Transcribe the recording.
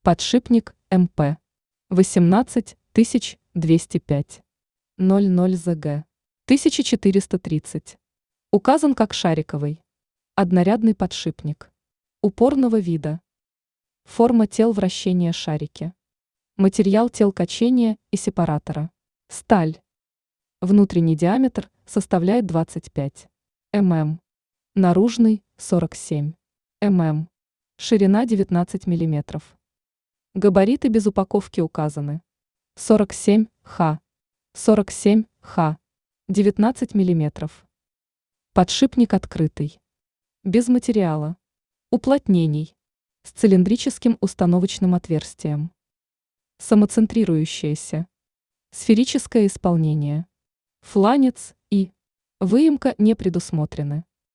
Подшипник МП 18205 00 ЗГ 1430. Указан как шариковый. Однорядный подшипник. Упорного вида. Форма тел вращения шарики. Материал тел качения и сепаратора. Сталь. Внутренний диаметр составляет 25 мм. Наружный 47 мм. Ширина 19 мм. Габариты без упаковки указаны. 47 х, 47 х, 19 мм. Подшипник открытый. Без материала. Уплотнений. С цилиндрическим установочным отверстием. Самоцентрирующееся. Сферическое исполнение. Фланец и выемка не предусмотрены.